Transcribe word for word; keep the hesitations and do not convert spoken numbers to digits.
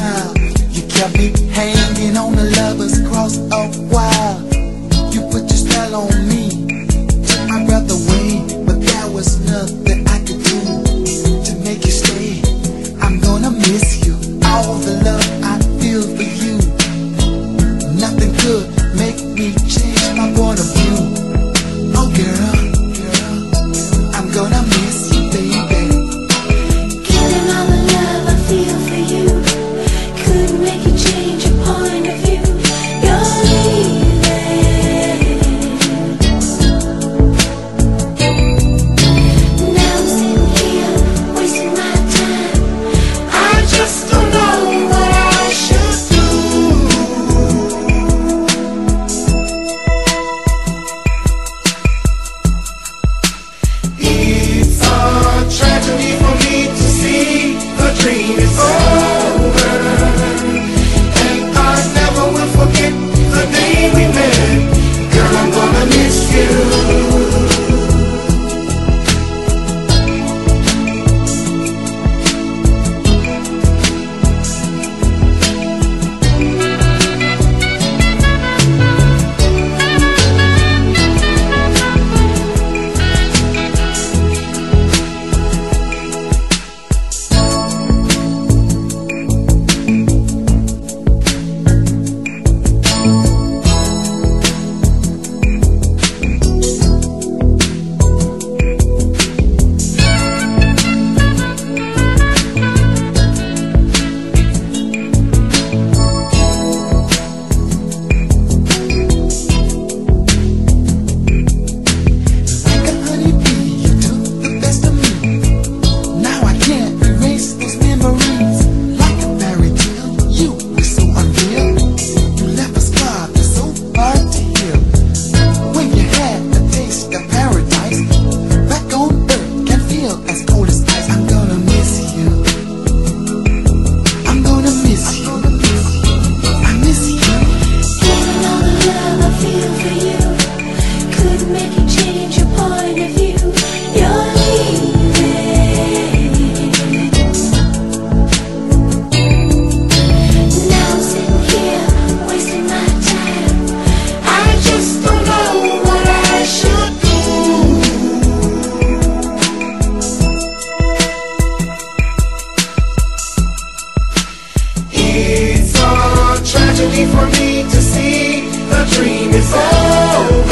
smile. You kept me hanging on the lover's cross a while. You put your spell on me, took my breath away, but there was nothing I could do to make you stay. I'm gonna miss you, all the love I feel for you. Nothing could make me change my point of view. Oh girl, girl, I'm gonna miss you, baby. Given all the love I feel for you, couldn't make you change your point of view. You're leaving. Now I'm sitting here, wasting my time. I just don't know what I should do. It's a tragedy for me to see the dream is over, and I never will forget the day we met. Girl, I'm gonna miss you. Like a honeybee, you took the best of me. Now I can't erase those memories. Like a fairy tale, you were so unreal. You left a scar that's so hard to heal. When you had a taste of paradise, back on earth can feel as cold as ice. I'm gonna miss you. I'm gonna miss you. I miss you. Given all the love I feel for you, couldn't make you change your point of view. You're leaving. Now I'm sitting here, wasting my time. I just don't know what I should do. It's a tragedy for me to see the dream is over,